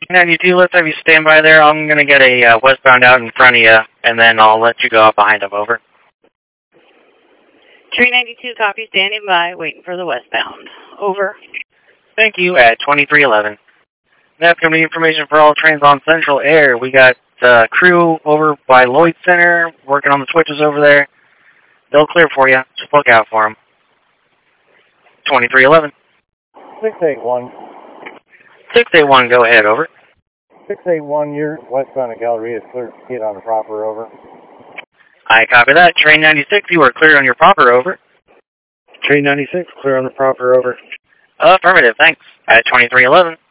92, let's have you stand by there. I'm going to get a westbound out in front of you, and then I'll let you go up behind him. Over. Train 92, copy, standing by, waiting for the westbound. Over. Thank you, at 2311. That's going to be information for all trains on Central Air. We got crew over by Lloyd Center, working on the switches over there. They'll clear for you. Just look out for them. 2311. 681. 681, go ahead, over. 681, you're westbound of Galleria, clear to proceed on the proper, over. I copy that. Train 96, you are clear on your proper, over. Train 96, clear on the proper, over. Affirmative, thanks. At 2311.